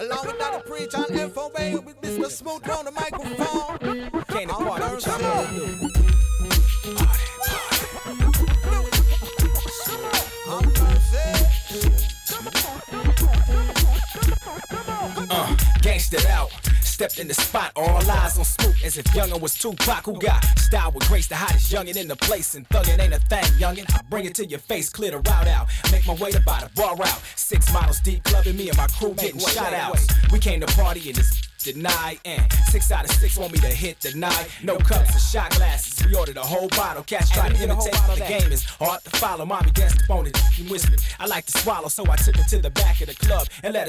Along with Daddy Preach and FOA with Mr. Smooth on the microphone. Can't party, what y'all gonna do? Gangsta out. Stepped in the spot, all eyes on Smoot as if youngin' was Tupac. Who got style with grace, the hottest youngin' in the place. And thuggin' ain't a thing, youngin'. I bring it to your face, clear the route out. Make my way to by the bar route. 6 models deep, clubbing me and my crew getting shot out. We came to party and it's denied. And 6 out of 6 want me to hit the night. No cups or shot glasses. We ordered a whole bottle. Catch try to imitate the game is hard to follow. Mommy danced up on it and whispered, I like to swallow, so I took it to the back of the club and let her